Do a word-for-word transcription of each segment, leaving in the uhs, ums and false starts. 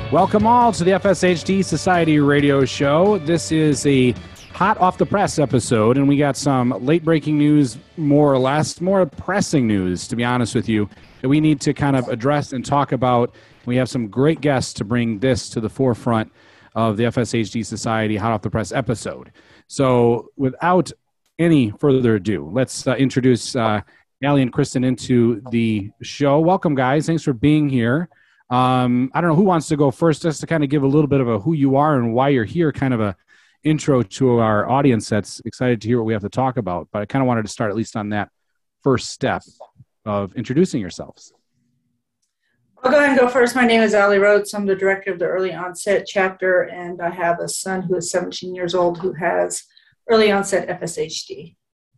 Welcome all to the F S H D Society radio show. This is a hot off the press episode, and we got some late breaking news, more or less, more pressing news, to be honest with you, that we need to kind of address and talk about. We have some great guests to bring this to the forefront of the F S H D Society hot off the press episode. So without any further ado, let's uh, introduce uh, Allie and Kristen into the show. Welcome, guys. Thanks for being here. Um, I don't know who wants to go first, just to kind of give a little bit of a who you are and why you're here, kind of a intro to our audience that's excited to hear what we have to talk about. But I kind of wanted to start at least on that first step of introducing yourselves. I'll go ahead and go first. My name is Allie Rhodes. I'm the director of the Early Onset Chapter, and I have a son who is seventeen years old who has early onset F S H D.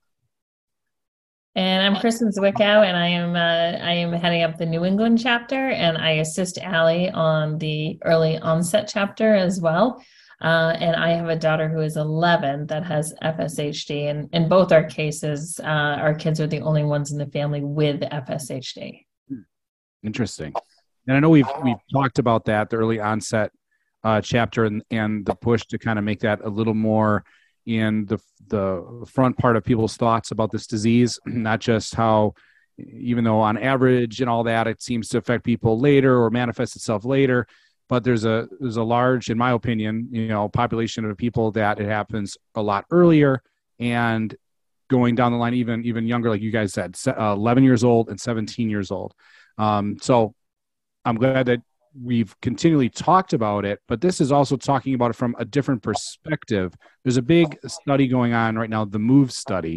And I'm Kristen Zwickow, and I am uh, I am heading up the New England chapter, and I assist Allie on the early onset chapter as well. Uh, and I have a daughter who is eleven that has F S H D, and in both our cases, uh, our kids are the only ones in the family with F S H D. Interesting. And I know we've we've talked about that, the early onset uh, chapter, and, and the push to kind of make that a little more in the the front part of people's thoughts about this disease, not just how, even though on average and all that, it seems to affect people later or manifest itself later, but there's a there's a large, in my opinion, you know, population of people that it happens a lot earlier and going down the line, even even younger, like you guys said, eleven years old and seventeen years old. Um, so I'm glad that we've continually talked about it, but this is also talking about it from a different perspective. There's a big study going on right now, the MOVE study,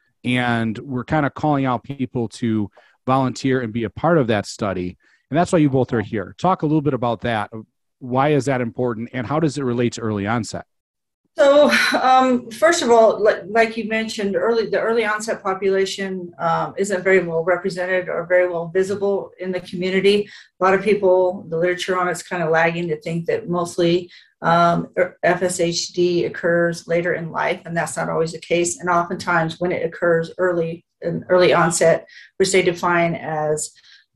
and we're kind of calling out people to volunteer and be a part of that study. And that's why you both are here. Talk a little bit about that. Why is that important, and how does it relate to early onset? So, um, first of all, like, like you mentioned, early the early onset population um, isn't very well represented or very well visible in the community. A lot of people, the literature on it's kind of lagging to think that mostly um, F S H D occurs later in life, and that's not always the case. And oftentimes, when it occurs early in early onset, which they define as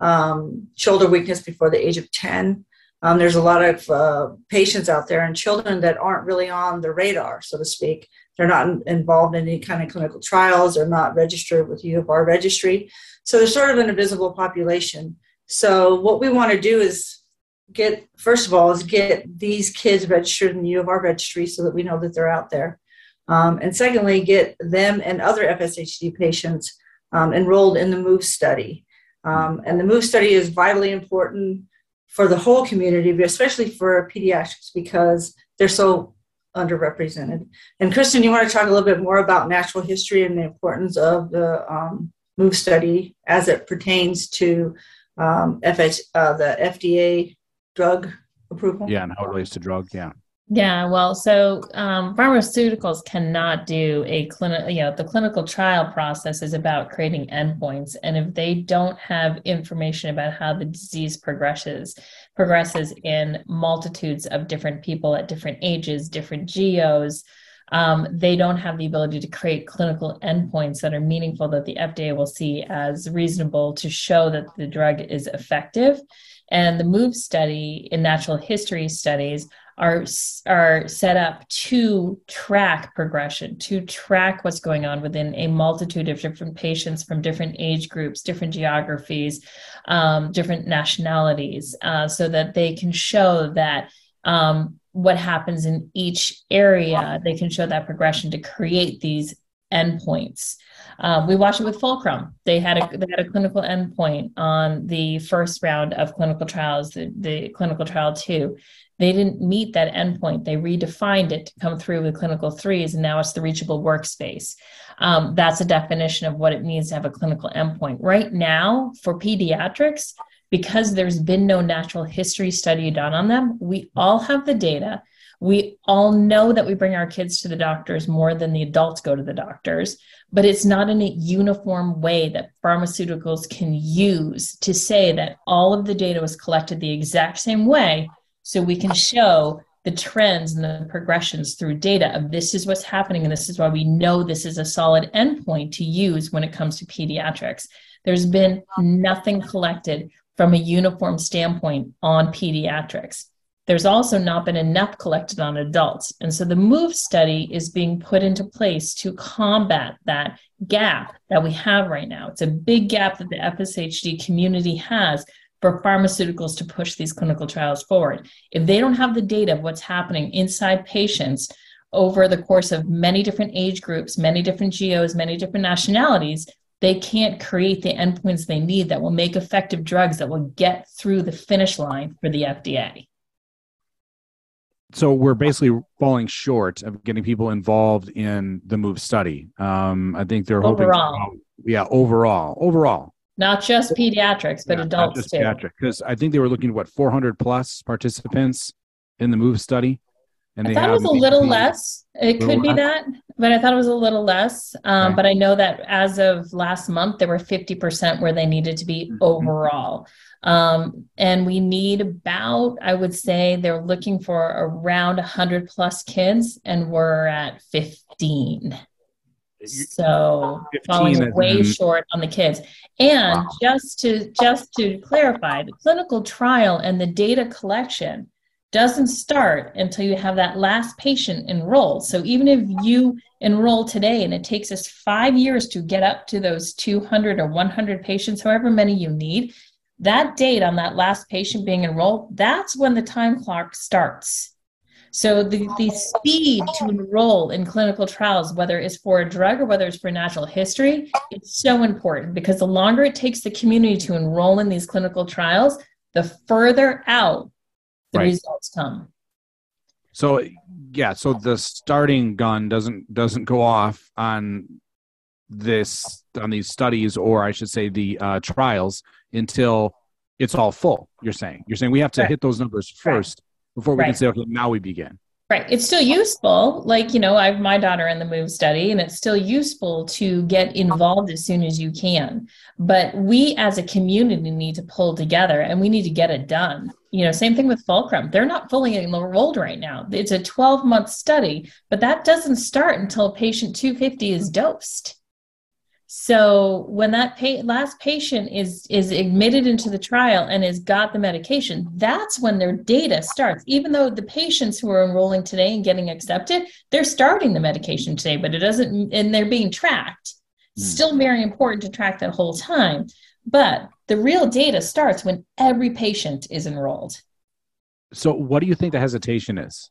um, shoulder weakness before the age of ten. Um, there's a lot of uh, patients out there and children that aren't really on the radar, so to speak. They're not in, involved in any kind of clinical trials. They're not registered with U of R registry. So they're sort of an invisible population. So what we want to do is get, first of all, is get these kids registered in the U of R registry so that we know that they're out there. Um, and secondly, get them and other F S H D patients um, enrolled in the MOVE study. Um, and the MOVE study is vitally important for the whole community, but especially for pediatrics because they're so underrepresented. And Kristen, you want to talk a little bit more about natural history and the importance of the um, MOVE study as it pertains to um, F H, uh, the F D A drug approval? Yeah, and how it relates to drug, yeah. Yeah, well, so um, pharmaceuticals cannot do a clinical, you know, the clinical trial process is about creating endpoints. And if they don't have information about how the disease progresses, progresses in multitudes of different people at different ages, different geos, um, they don't have the ability to create clinical endpoints that are meaningful that the F D A will see as reasonable to show that the drug is effective. And the MOVE study in natural history studies are, are set up to track progression, to track what's going on within a multitude of different patients from different age groups, different geographies, um, different nationalities, uh, so that they can show that um, what happens in each area, they can show that progression to create these endpoints. Um, we watched it with Fulcrum. They had a they had a clinical endpoint on the first round of clinical trials, the, the clinical trial two. They didn't meet that endpoint. They redefined it to come through with clinical threes, and now it's the reachable workspace. Um, that's a definition of what it means to have a clinical endpoint. Right now, for pediatrics, because there's been no natural history study done on them, we all have the data. We all know that we bring our kids to the doctors more than the adults go to the doctors, but it's not in a uniform way that pharmaceuticals can use to say that all of the data was collected the exact same way so we can show the trends and the progressions through data of this is what's happening and this is why we know this is a solid endpoint to use when it comes to pediatrics. There's been nothing collected from a uniform standpoint on pediatrics. there's also not been enough collected on adults. And so the MOVE study is being put into place to combat that gap that we have right now. It's a big gap that the F S H D community has for pharmaceuticals to push these clinical trials forward. If they don't have the data of what's happening inside patients over the course of many different age groups, many different geos, many different nationalities, they can't create the endpoints they need that will make effective drugs that will get through the finish line for the F D A. So we're basically falling short of getting people involved in the MOVE study. Um, I think they're hoping, overall. For, yeah, overall, overall, not just pediatrics, but yeah, adults not just too. Pediatric, because I think they were looking at what four hundred plus participants in the MOVE study, and I they thought it have was a little maybe, less. It little could be less? that, but I thought it was a little less. Um, Okay. But I know that as of last month, there were fifty percent where they needed to be Mhm. overall. Um, and we need about, I would say they're looking for around one hundred plus kids, and we're at fifteen. So falling fifteen way in, short on the kids. And Wow. just to just to clarify, the clinical trial and the data collection doesn't start until you have that last patient enrolled. So even if you enroll today and it takes us five years to get up to those two hundred or one hundred patients, however many you need, that date on that last patient being enrolled, that's when the time clock starts. So the, the speed to enroll in clinical trials, whether it's for a drug or whether it's for natural history, it's so important, because the longer it takes the community to enroll in these clinical trials, the further out the Right. results come. So yeah, so the starting gun doesn't doesn't go off on this on these studies, or I should say the uh, trials, until it's all full. You're saying you're saying we have to Right. hit those numbers first before we Right. can say, okay, now we begin. Right. It's still useful. Like, you know, I have my daughter in the MOVE study, and it's still useful to get involved as soon as you can. But we as a community need to pull together, and we need to get it done. You know, same thing with Fulcrum. They're not fully enrolled right now. It's a twelve month study, but that doesn't start until patient two fifty is dosed. So when that pa- last patient is is admitted into the trial and has got the medication, that's when their data starts. Even though the patients who are enrolling today and getting accepted, they're starting the medication today, but it doesn't, and they're being tracked. Mm. Still very important to track that whole time. But the real data starts when every patient is enrolled. So what do you think the hesitation is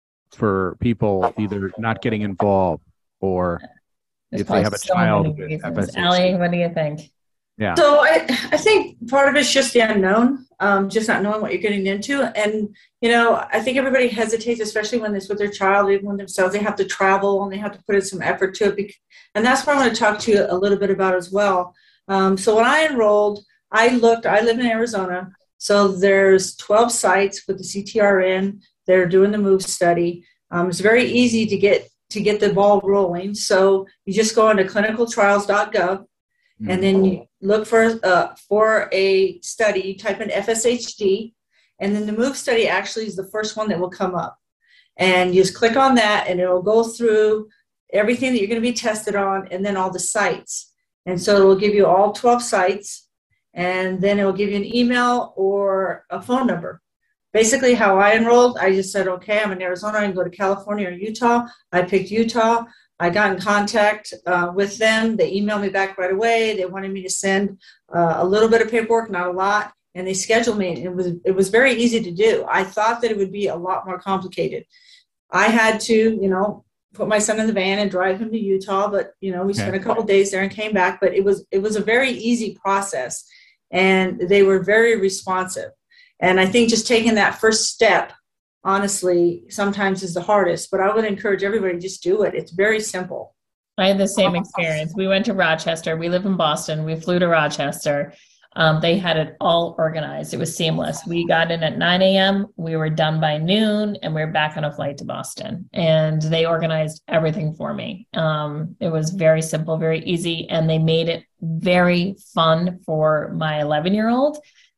for people either not getting involved, or There's if they have a so child many with reasons. F S H D? Allie, what do you think? Yeah. So I, I think part of it's just the unknown, um, just not knowing what you're getting into. And, you know, I think everybody hesitates, especially when it's with their child, even when themselves, they have to travel and they have to put in some effort to it. And that's what I want to talk to you a little bit about as well. Um, so when I enrolled, I looked, I live in Arizona. So there's twelve sites with the C T R N. They're doing the MOVE study. Um, it's very easy to get to get the ball rolling. So you just go onto clinical trials dot gov. And then you look for uh, for a study, you type in F S H D, and then the MOVE study actually is the first one that will come up. And you just click on that, and it'll go through everything that you're going to be tested on, and then all the sites. And so it will give you all twelve sites, and then it will give you an email or a phone number. Basically, how I enrolled, I just said, okay, I'm in Arizona, I can go to California or Utah. I picked Utah. I got in contact uh, with them. They emailed me back right away. They wanted me to send uh, a little bit of paperwork, not a lot, and they scheduled me. It was it was very easy to do. I thought that it would be a lot more complicated. I had to, you know, put my son in the van and drive him to Utah, but you know, we Okay. spent a couple of days there and came back. But it was it was a very easy process, and they were very responsive. And I think just taking that first step, honestly, sometimes is the hardest, but I would encourage everybody to just do it. It's very simple. I had the same experience. We went to Rochester. We live in Boston. We flew to Rochester. Um, they had it all organized. It was seamless. We got in at nine a.m. We were done by noon, and we were back on a flight to Boston. And they organized everything for me. Um, it was very simple, very easy, and they made it very fun for my eleven-year-old.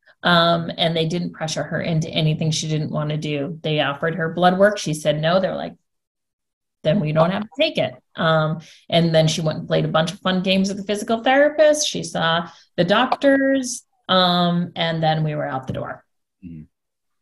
Um, and they didn't pressure her into anything she didn't want to do. They offered her blood work. She said no. They're like, then we don't have to take it. Um, and then she went and played a bunch of fun games with the physical therapist. She saw the doctors, um, and then we were out the door. And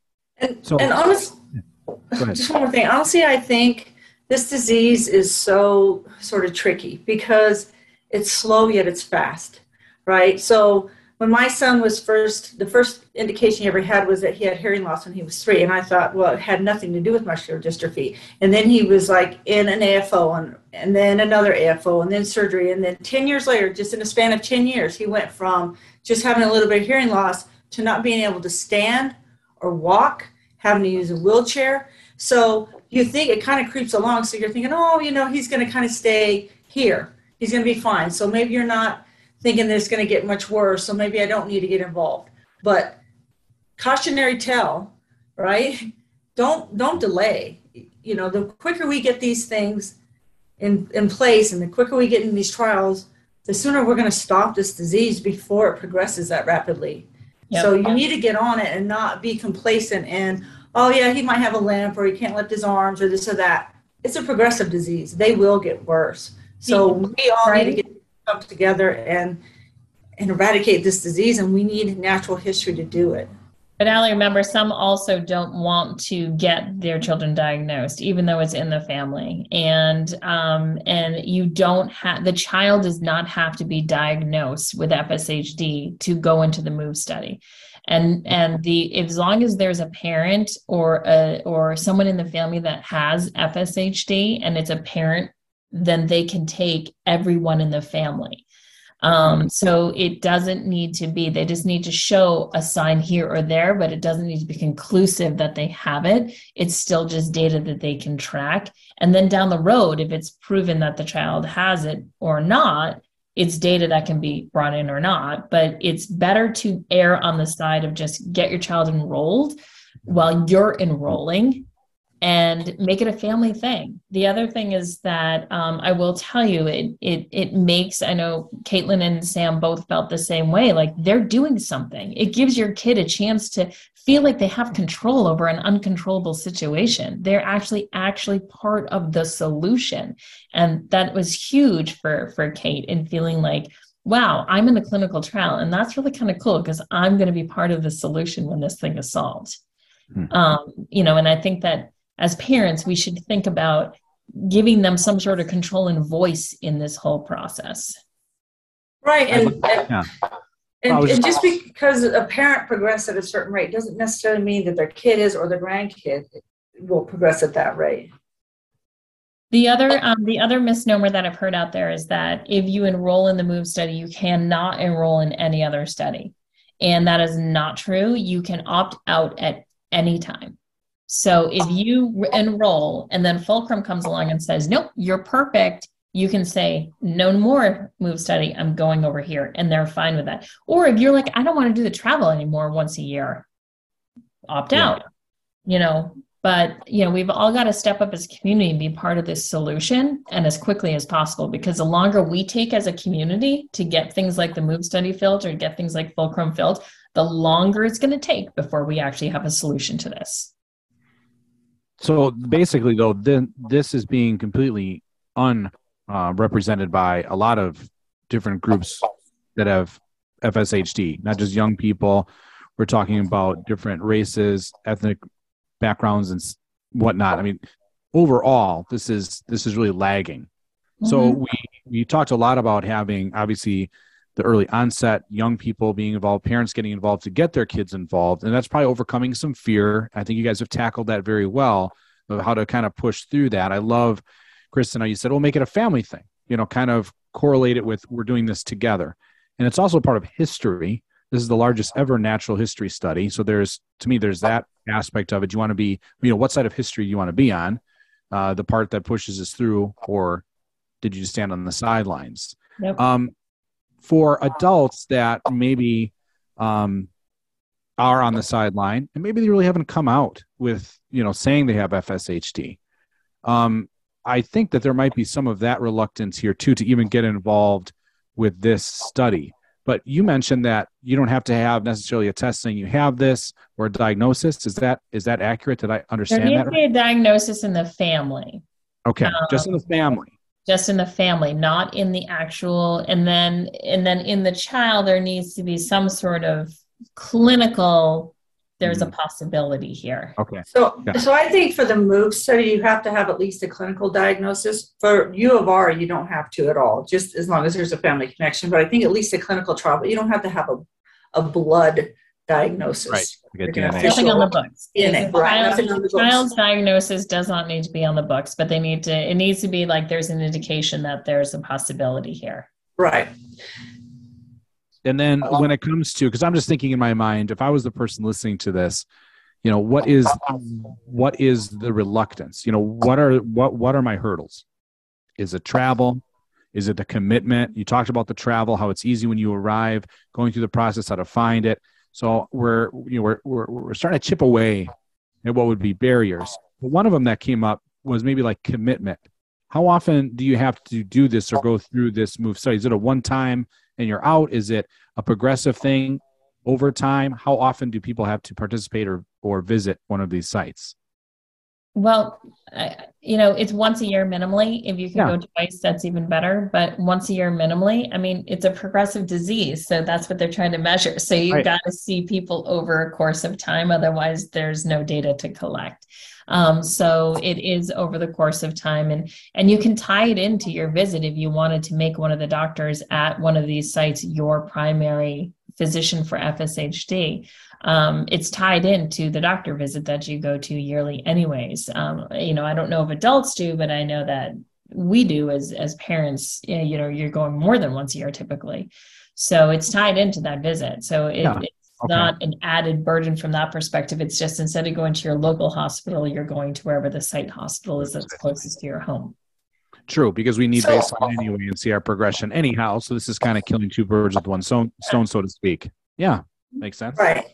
And, So, and honest, go ahead. just one more thing. Honestly, I think this disease is so sort of tricky because it's slow yet it's fast, right? So when my son was first, the first indication he ever had was that he had hearing loss when he was three. And I thought, well, it had nothing to do with muscular dystrophy. And then he was like in an A F O and, and then another A F O and then surgery. And then ten years later, just in a span of ten years, he went from just having a little bit of hearing loss to not being able to stand or walk, having to use a wheelchair. So you think it kind of creeps along. So you're thinking, oh, you know, he's going to kind of stay here. He's going to be fine. So maybe you're not thinking that it's going to get much worse. So maybe I don't need to get involved. But cautionary tale, right? Don't don't delay. You know, the quicker we get these things in, in place and the quicker we get in these trials, the sooner we're going to stop this disease before it progresses that rapidly. Yep. So you need to get on it and not be complacent and, oh, yeah, he might have a limp or he can't lift his arms or this or that. It's a progressive disease. They will get worse. So we all right. need to get come together and, and eradicate this disease, and we need natural history to do it. But Allie, remember, some also don't want to get their children diagnosed, even though it's in the family. And um, and you don't have, the child does not have to be diagnosed with F S H D to go into the MOVE study. And and the as long as there's a parent or a or someone in the family that has F S H D and it's a parent, then they can take everyone in the family. Um, so it doesn't need to be, they just need to show a sign here or there, but it doesn't need to be conclusive that they have it. It's still just data that they can track. And then down the road, if it's proven that the child has it or not, it's data that can be brought in or not. But it's better to err on the side of just get your child enrolled while you're enrolling and make it a family thing. The other thing is that um, I will tell you, it it it makes, I know Caitlin and Sam both felt the same way, like they're doing something. It gives your kid a chance to feel like they have control over an uncontrollable situation. They're actually actually part of the solution. And that was huge for, for Kate in feeling like, wow, I'm in a clinical trial. And that's really kind of cool because I'm going to be part of the solution when this thing is solved. Hmm. Um, you know, and I think that as parents, we should think about giving them some sort of control and voice in this whole process. Right. And, and, yeah. and, and just, just because a parent progresses at a certain rate doesn't necessarily mean that their kid is or their grandkid will progress at that rate. The other, um, the other misnomer that I've heard out there is that if you enroll in the MOVE study, you cannot enroll in any other study. And that is not true. You can opt out at any time. So if you enroll and then Fulcrum comes along and says, nope, you're perfect, you can say, no more MOVE study, I'm going over here. And they're fine with that. Or if you're like, I don't want to do the travel anymore once a year, opt yeah. out, you know, but, you know, we've all got to step up as a community and be part of this solution and as quickly as possible, because the longer we take as a community to get things like the MOVE study filled or get things like Fulcrum filled, the longer it's going to take before we actually have a solution to this. So basically, though, then this is being completely unrepresented uh, by a lot of different groups that have F S H D, not just young people. We're talking about different races, ethnic backgrounds, and whatnot. I mean, overall, this is this is really lagging. Mm-hmm. So we we talked a lot about having, obviously, the early onset, young people being involved, parents getting involved to get their kids involved. And that's probably overcoming some fear. I think you guys have tackled that very well, of how to kind of push through that. I love, Kristen, how you said, well, make it a family thing, you know, kind of correlate it with we're doing this together. And it's also part of history. This is the largest ever natural history study. So there's, to me, there's that aspect of it. You want to be, you know, what side of history you want to be on, uh, the part that pushes us through, or did you just stand on the sidelines? Yep. Um, For adults that maybe um, are on the sideline and maybe they really haven't come out with, you know, saying they have F S H D, um, I think that there might be some of that reluctance here too to even get involved with this study. But you mentioned that you don't have to have necessarily a test saying you have this or a diagnosis. Is that is that accurate? Did I understand that? There needs to be a diagnosis in the family. Okay, um, just in the family. Just in the family, not in the actual, and then and then in the child, there needs to be some sort of clinical, there's Mhm. a possibility here. Okay. So, Yeah. so I think for the MOVE study, you have to have at least a clinical diagnosis. For U of R, you don't have to at all, just as long as there's a family connection. But I think at least a clinical trial, but you don't have to have a, a blood diagnosis. Right. Like a Like D N A. an Nothing official on the books. D N A, The right, child- nothing on the books. child's diagnosis does not need to be on the books, but they need to, it needs to be like there's an indication that there's a possibility here. Right. And then when it comes to, because I'm just thinking in my mind, if I was the person listening to this, you know, what is what is the reluctance? You know, what are what what are my hurdles? Is it travel? Is it the commitment? You talked about the travel, how it's easy when you arrive, going through the process, how to find it. So we're you know we're we're, we're starting to chip away at what would be barriers. But one of them that came up was maybe like commitment. How often do you have to do this or go through this MOVE study? Is it a one time and you're out? Is it a progressive thing over time? How often do people have to participate or, or visit one of these sites? Well, I, you know, it's once a year minimally. If you can Yeah. go twice, that's even better. But once a year minimally, I mean, it's a progressive disease. So that's what they're trying to measure. So you've Right. got to see people over a course of time. Otherwise, there's no data to collect. Um, so it is over the course of time. And, and you can tie it into your visit if you wanted to make one of the doctors at one of these sites your primary physician for F S H D. Um, it's tied into the doctor visit that you go to yearly anyways. Um, you know, I don't know if adults do, but I know that we do as, as parents, you know, you're going more than once a year typically. So it's tied into that visit. So it, Yeah. it's Okay. not an added burden from that perspective. It's just instead of going to your local hospital, you're going to wherever the site hospital is that's closest to your home. True, because we need So- baseline anyway and see our progression anyhow. So this is kind of killing two birds with one stone, stone so to speak. Yeah, makes sense. Right.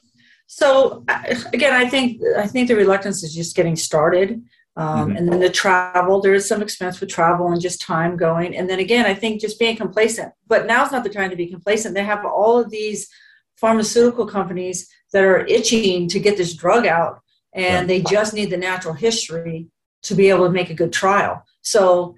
So I- again, I think I think the reluctance is just getting started. Um, Mhm. And then the travel, there is some expense with travel and just time going. And then again, I think just being complacent. But now's not the time to be complacent. They have all of these pharmaceutical companies that are itching to get this drug out, and Right. they just need the natural history to be able to make a good trial. So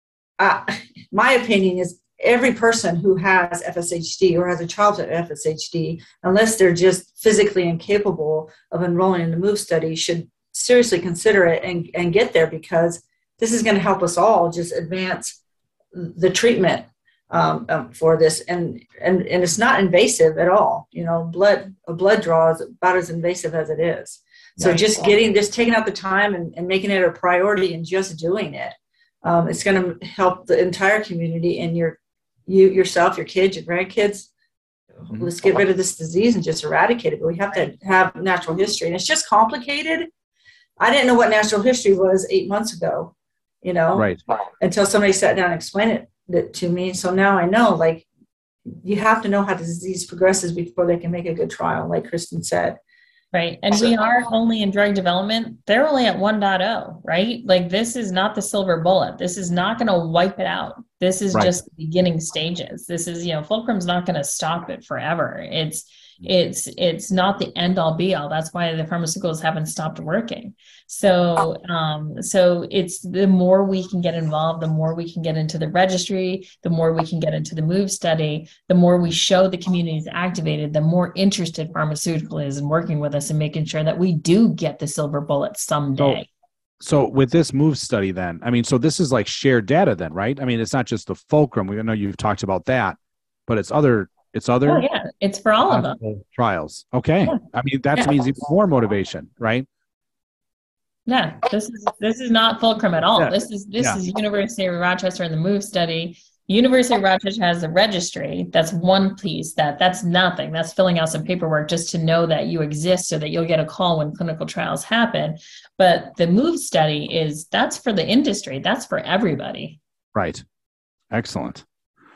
uh, my opinion is every person who has F S H D or has a child with F S H D, unless they're just physically incapable of enrolling in the MOVE study, should seriously consider it and, and get there, because this is going to help us all just advance the treatment um, um, for this. And, and, and it's not invasive at all. You know, blood, a blood draw is about as invasive as it is. So Right. just getting, just taking out the time and, and making it a priority and just doing it, um, it's going to help the entire community and your, you yourself, your kids, your grandkids. Mhm. Let's get rid of this disease and just eradicate it. But we have to have natural history, and it's just complicated. I didn't know what natural history was eight months ago, you know, Right. until somebody sat down and explained it, it to me. So now I know, like, you have to know how the disease progresses before they can make a good trial, like Kristen said. Right. And we are only in drug development. They're only at one point oh, right? Like this is not the silver bullet. This is not going to wipe it out. This is Right. just the beginning stages. This is, you know, Fulcrum's not going to stop it forever. It's, it's, it's not the end all be all. That's why the pharmaceuticals haven't stopped working. So, um, so it's the more we can get involved, the more we can get into the registry, the more we can get into the MOVE study, the more we show the community is activated, the more interested pharmaceutical is in working with us and making sure that we do get the silver bullet someday. So with this MOVE study then, I mean, so this is like shared data then, right? I mean, it's not just the Fulcrum. We know you've talked about that, but it's other, it's other Oh yeah, it's for all of them. possible trials. Okay. Yeah. I mean, that Yeah. means even more motivation, right? Yeah, this is this is not Fulcrum at all. Yeah. This is this Yeah. is University of Rochester and the MOVE study. University of Rochester has a registry. That's one piece. That that's nothing. That's filling out some paperwork just to know that you exist, so that you'll get a call when clinical trials happen. But the MOVE study is that's for the industry. That's for everybody. Right. Excellent.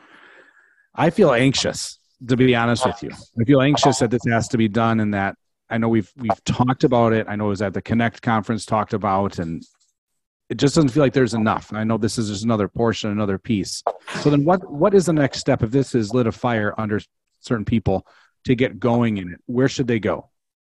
I feel anxious, to be honest with you. I feel anxious that this has to be done, and that I know we've we've talked about it. I know it was at the Connect conference talked about, and it just doesn't feel like there's enough. I know this is just another portion, another piece. So then what what is the next step if this is lit a fire under certain people to get going in it? Where should they go?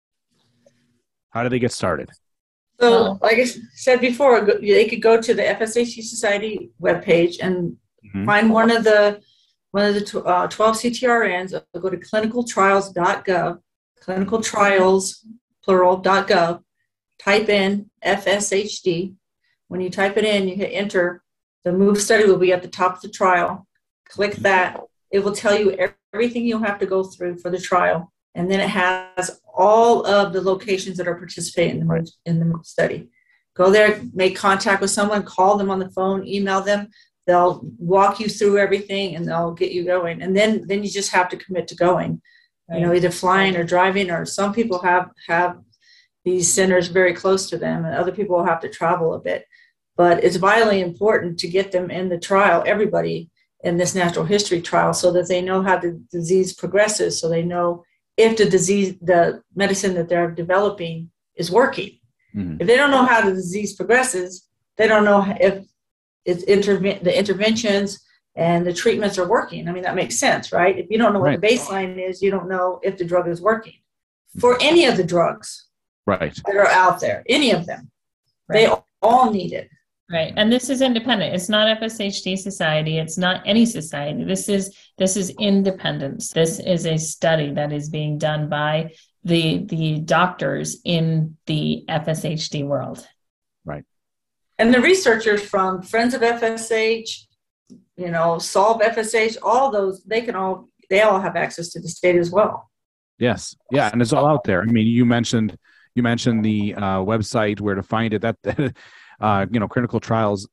How do they get started? So, like I said before, go- they could go to the F S H D Society webpage and Mhm. find one of the one of the tw- uh, twelve C T R Ns. Or go to clinical trials dot gov, clinical trials plural, .gov, type in F S H D. When you type it in, you hit enter. The MOVE study will be at the top of the trial. Click that. It will tell you everything you'll have to go through for the trial. And then it has all of the locations that are participating in the, MOVE, in the MOVE study. Go there, make contact with someone, call them on the phone, email them. They'll walk you through everything and they'll get you going. And then, then you just have to commit to going, right. You know, either flying or driving, or some people have, have these centers very close to them and other people will have to travel a bit. But it's vitally important to get them in the trial, everybody in this natural history trial, so that they know how the disease progresses, so they know if the disease, the medicine that they're developing is working. Mm-hmm. If they don't know how the disease progresses, they don't know if it's interve- the interventions and the treatments are working. I mean, that makes sense, right? If you don't know what right. the baseline is, you don't know if the drug is working. For any of the drugs right. that are out there, any of them, right. they all need it. Right. And this is independent. It's not F S H D society. It's not any society. This is this is independence. This is a study that is being done by the the doctors in the F S H D world. Right. And the researchers from Friends of F S H, you know, Solve F S H, all those, they can all they all have access to this data as well. Yes. Yeah. And it's all out there. I mean, you mentioned you mentioned the uh, website where to find it. That Uh, you know, clinical trials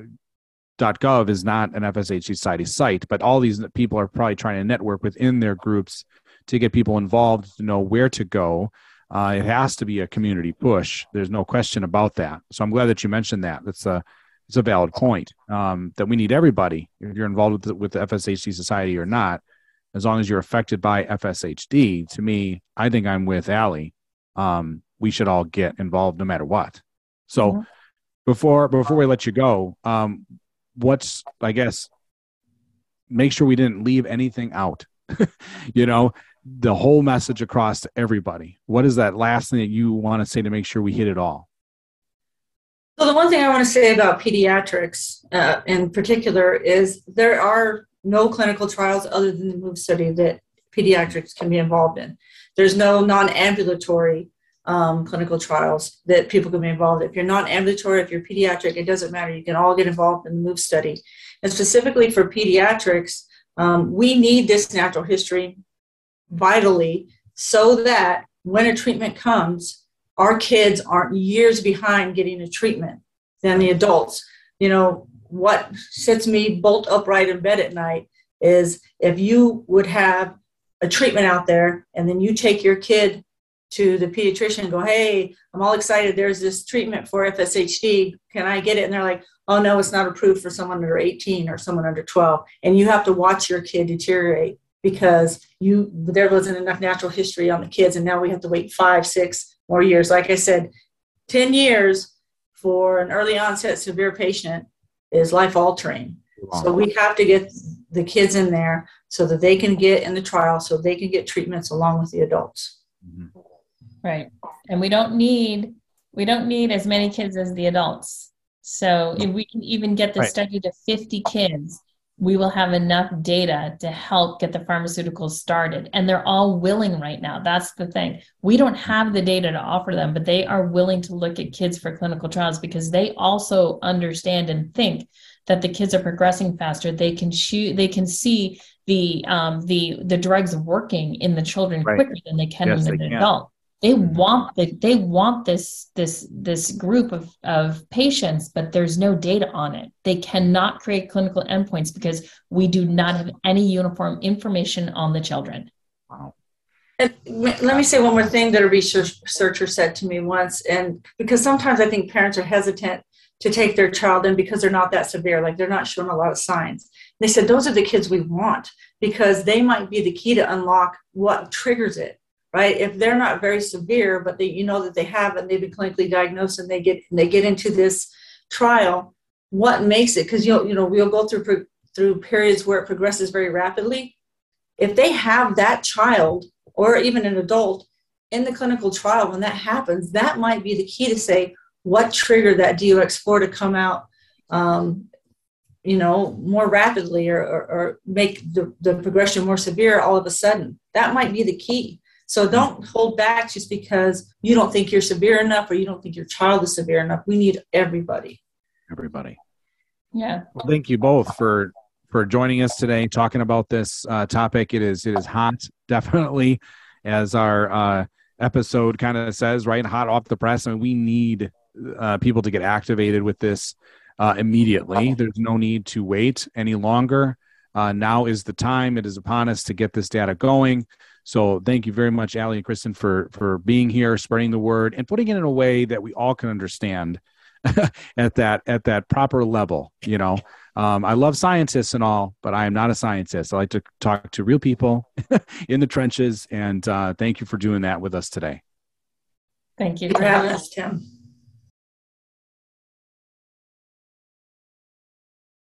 dot gov is not an F S H D Society site, but all these people are probably trying to network within their groups to get people involved, to know where to go. Uh, it has to be a community push. There's no question about that. So I'm glad that you mentioned that. That's a, it's a valid point, um, that we need everybody, if you're involved with the, with the F S H D Society or not, as long as you're affected by F S H D. To me, I think I'm with Allie. Um, we should all get involved no matter what. So mm-hmm. Before before we let you go, um, what's, I guess, make sure we didn't leave anything out, you know, the whole message across to everybody. What is that last thing that you want to say to make sure we hit it all? So the one thing I want to say about pediatrics uh, in particular is there are no clinical trials other than the MOVE study that pediatrics can be involved in. There's no non-ambulatory Um, clinical trials that people can be involved in. If you're not ambulatory, if you're pediatric, it doesn't matter. You can all get involved in the MOVE study. And specifically for pediatrics, um, we need this natural history vitally so that when a treatment comes, our kids aren't years behind getting a treatment than the adults. You know, what sets me bolt upright in bed at night is if you would have a treatment out there and then you take your kid to the pediatrician and go, hey, I'm all excited. There's this treatment for F S H D. Can I get it? And they're like, oh, no, it's not approved for someone under eighteen or someone under twelve. And you have to watch your kid deteriorate because you there wasn't enough natural history on the kids. And now we have to wait five, six more years. Like I said, ten years for an early onset severe patient is life altering. Wow. So we have to get the kids in there so that they can get in the trial, so they can get treatments along with the adults. Mm-hmm. Right. And we don't need, we don't need as many kids as the adults. So if we can even get the right. study to fifty kids, we will have enough data to help get the pharmaceuticals started. And they're all willing right now. That's the thing. We don't have the data to offer them, but they are willing to look at kids for clinical trials because they also understand and think that the kids are progressing faster. They can shoot, they can see the, um, the, the drugs working in the children right. quicker than they can yes, in an adult. They want the, they want this this this group of, of patients, but there's no data on it. They cannot create clinical endpoints because we do not have any uniform information on the children. Wow. And let me say one more thing that a researcher said to me once, and because sometimes I think parents are hesitant to take their child in because they're not that severe, like they're not showing a lot of signs. They said those are the kids we want because they might be the key to unlock what triggers it. Right? If they're not very severe, but they, you know that they have and they've been clinically diagnosed and they get and they get into this trial, what makes it? Because you'll you know we'll go through through periods where it progresses very rapidly. If they have that child or even an adult in the clinical trial when that happens, that might be the key to say what triggered that D O X four to come out, um, you know, more rapidly or, or, or make the, the progression more severe all of a sudden. That might be the key. So don't hold back just because you don't think you're severe enough or you don't think your child is severe enough. We need everybody. Everybody. Yeah. Well, thank you both for for joining us today, talking about this uh, topic. It is it is hot, definitely, as our uh, episode kind of says, right? Hot off the press. I mean, we need uh, people to get activated with this uh, immediately. There's no need to wait any longer. Uh, now is the time. It is upon us to get this data going. So thank you very much, Allie and Kristen, for for being here, spreading the word, and putting it in a way that we all can understand at that at that proper level. You know, um, I love scientists and all, but I am not a scientist. I like to talk to real people in the trenches, and uh, thank you for doing that with us today. Thank you For having us, Tim.